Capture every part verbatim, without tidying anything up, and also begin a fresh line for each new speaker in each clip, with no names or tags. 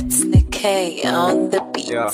It's the K on the beat.
Yeah.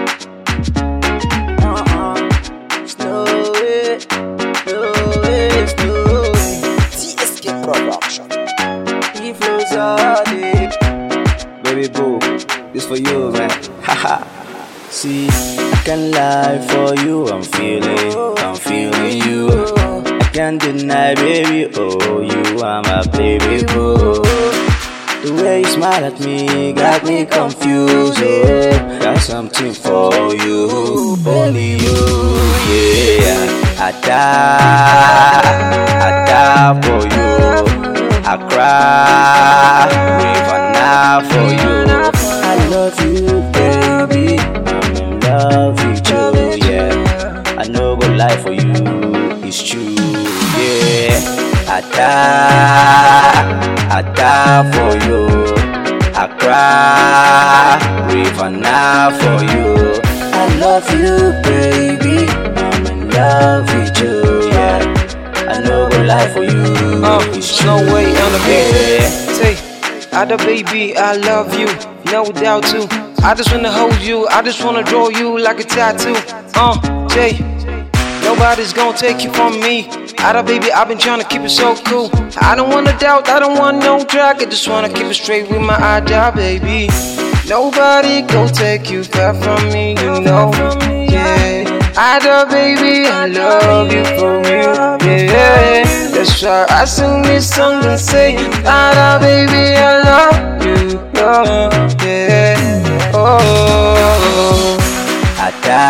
Uh-uh. Slow it, slow it, slow it.
T S K Production.
He flows all day. Baby boo, this for you, man. Haha. See, I can't lie for you. I'm feeling, I'm feeling you. I can't deny, baby. Oh, you are my baby boo. The way you smile at me got me confused. Oh, got something for you, only you. Yeah, I die, I die for you. I cry, river now for you. I love you, baby. I'm in love with you. Yeah, I know go lie for you. It's true. Yeah. I die, I die for you. I cry, river now for you. I love you, baby. I'm in love with you. Yeah, I know go lie for you.
Uh, no way on the beat. Say, Ada baby, I love you, no doubt too. I just wanna hold you, I just wanna draw you like a tattoo. Uh, Jay, nobody's gonna take you from me. Ada baby, I've been trying to keep it so cool. I don't wanna doubt, I don't want no track. I just wanna keep it straight with my Ada baby. Nobody gon' take you far from me, you know. Yeah, Ada baby, I love you for real. Yeah, that's why I sing this song and say, Ada baby, I love you. Oh, yeah, oh.
I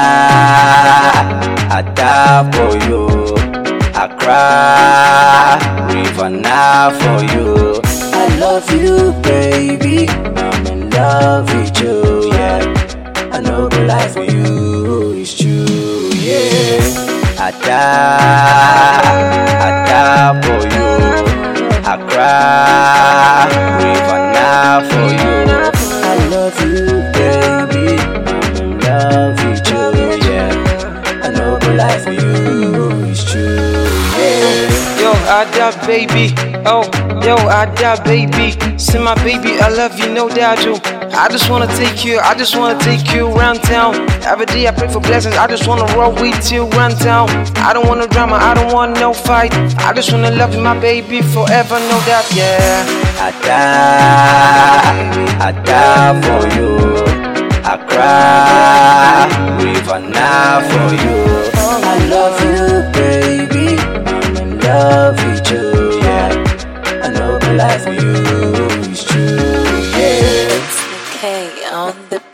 die, I die for you. I cry, river now for you. I love you, baby. I'm in love with you, yeah. I know the life for you is true, yeah. I die, I die for you. I cry, river now for you. I love you, baby. I'm in love with you, yeah. I know the life for you is true.
Yo, Ada baby, oh, yo, Ada baby. See my baby, I love you, no doubt you. I just wanna take you, I just wanna take you around town. Every day I pray for blessings, I just wanna roll with you around town. I don't want no drama, I don't want no fight. I just wanna love you, my baby, forever, no doubt, yeah.
I die, I die for you. I cry, river now for you. I love you, baby. I'm in love with you, yeah. I know the life for you is true, yeah.
It's the K on the beat.